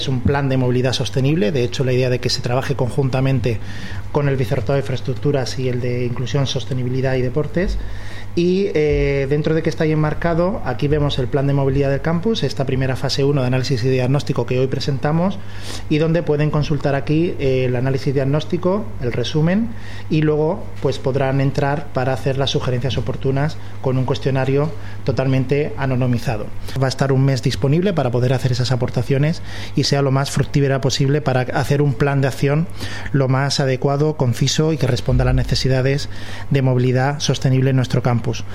Es un plan de movilidad sostenible, de hecho la idea de que se trabaje conjuntamente con el Vicerrectorado de Infraestructuras y el de Inclusión, Sostenibilidad y Deportes. Y dentro de que está ahí enmarcado, aquí vemos el plan de movilidad del campus, esta primera fase 1 de análisis y diagnóstico que hoy presentamos, y donde pueden consultar aquí el análisis diagnóstico, el resumen, y luego pues podrán entrar para hacer las sugerencias oportunas con un cuestionario totalmente anonimizado. Va a estar un mes disponible para poder hacer esas aportaciones y sea lo más fructífera posible para hacer un plan de acción lo más adecuado, conciso y que responda a las necesidades de movilidad sostenible en nuestro campus.